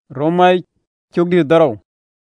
Romai chugdi daro.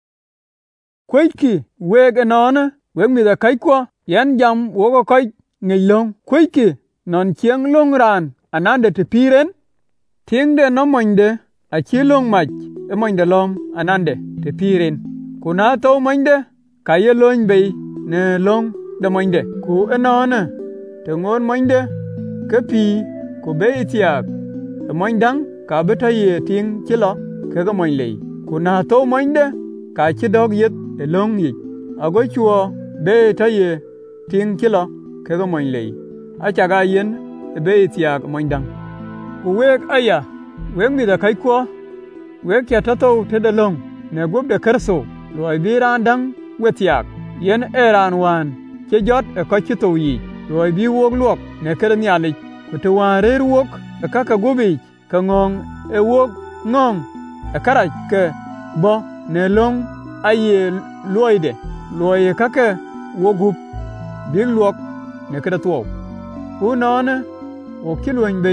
Kweki weg enona weg mi da kai kwa yan jam wogo kai ngilong kweki non chieng long ran anande te piren tiengde no monde a chilong mach e monde lom anande te piren kuna to monde kaye loñ bay ne long de monde ku enona te ngon monde ke pi ku be itiak e mondang ka betaye ting chilo ke ga mon lei kuna to monde ka chi dog yet e long yi ago chuo be taye ting chilo ke ga mon lei a chaga yen e be itiak mondang ku weg aya weg mi da kai ko weg ya tato te de long ne gub de kerso lo ai bi randang wetiak yen eran wan ke jot e ko chi to yi lo ai bi wog luok ne ker ni ali ku to wan re ruok e kaka gubi ka ngong e wog ngong e kara ke bo ne long aye loide loye kaka wogup bi luok ne kera to ku nona o kilwen be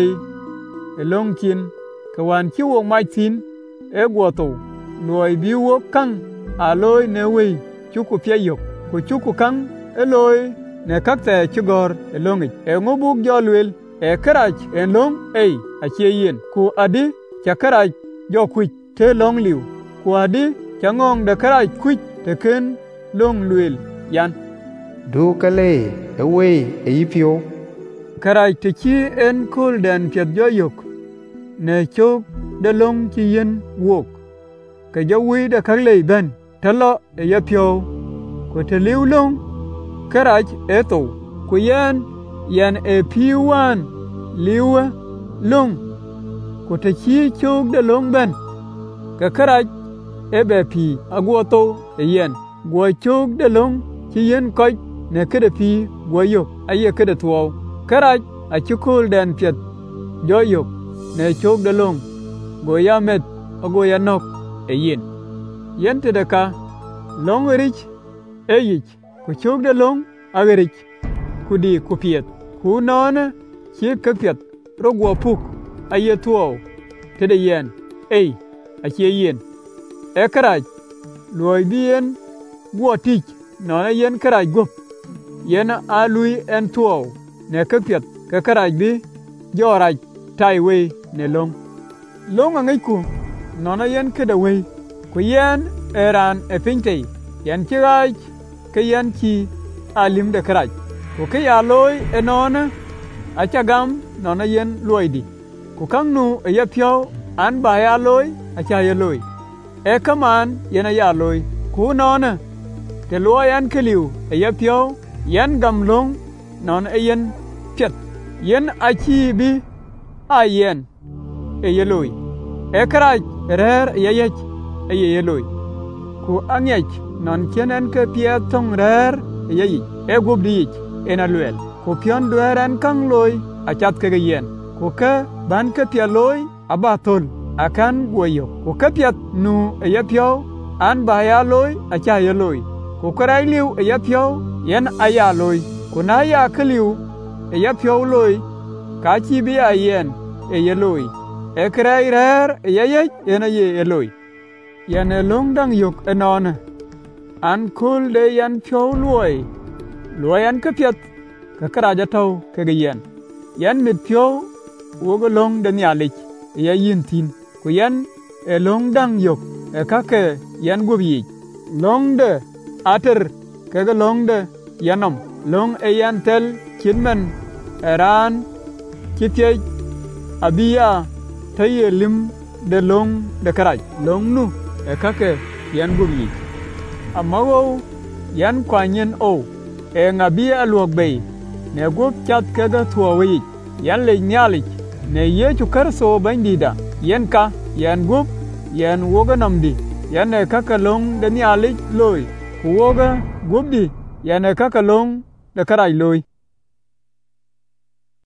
e long kin ka wan chi wo mai tin e go to loy bi wo kang a loy ne we chu ku pye yok ku chu ku kang e loy ne kakte chigor e longi e ngobuk jolwel e karaj e long ei a che yen ku adi cha karaj jo kwit te long liu ku adi cha ngong de karaj kwit te ken long lwel yan du kale e we e yipyo karaj te chi en kul den pyet jo yok ne chok de long chi yen wok ka jo wi de kak lei ben talo e yapyo ku te liu long karaj e to ku yan e piwan liwa long ku te chi chok de long ben ka karaj e be pi agwo to e yen gwo chok de long chi yen koj ne kede pi gwo yok aye kede tuo karaj a chukul den pyet jo yok ne chok de long go yamet ago yanok e yen te daka long rich e yich ku chok de long agerich ku di ku piet ku nona chi ka piet ro gwo puk aye tuo te de yen ei a che yen e karaj loy bien gwo tich nona yen karaj gop yen a lui en tuo ne ka piet ka karaj bi jo raj tai we ne long angai ku nona yen ke da we ku yen eran e pintei yen chiraj ke yen chi alim de karaj ku ke ya loy e nona a chagam nona yen loidi ku kang nu e ya pyo an ba ya loy a cha ya loy e kaman yen ya loy ku nona te lo yan keliu e ya pyo yan gam long nona e yen pet yen a chi bi a yen e ye loy e karaj rer ye yech e ye loy ku anyech non chenen ke pie tong rer ye yi e gubdi en alwel ku pion dueren kang loy a chat ke yen ku ke ban ke pie loy abatol akan goyo ku ke piet nu e ye pyo an ba ya loy a cha ye loy ku karai liu e ye pyo yen a ya loy ku na ya ke liu e ye pyo loy ka chi bi a yen e ye loy e karai rer e ye yech en a ye loy yen e long dang yok enona an kul de yan pyo loy an ke piet ka karaja tau ke yen yan mit pyo wo go long de nyalich ye yin tin ku yan e long dang yok e ka ke yan gobi long de ater ke ga long de yanom long e yan tel kinmen eran kitye abia taye lim de long de karaj long nu e ka ke yan gobi amma wo yan kwanyen o e ngabi aluok bay ne gop chat ke ga tuo wi yan le nyalich ne ye chu karso bandida yan ka yan gop yan woga namdi yan ne ka long de nyalich loy ku woga gopdi yan ne ka long de karaj loy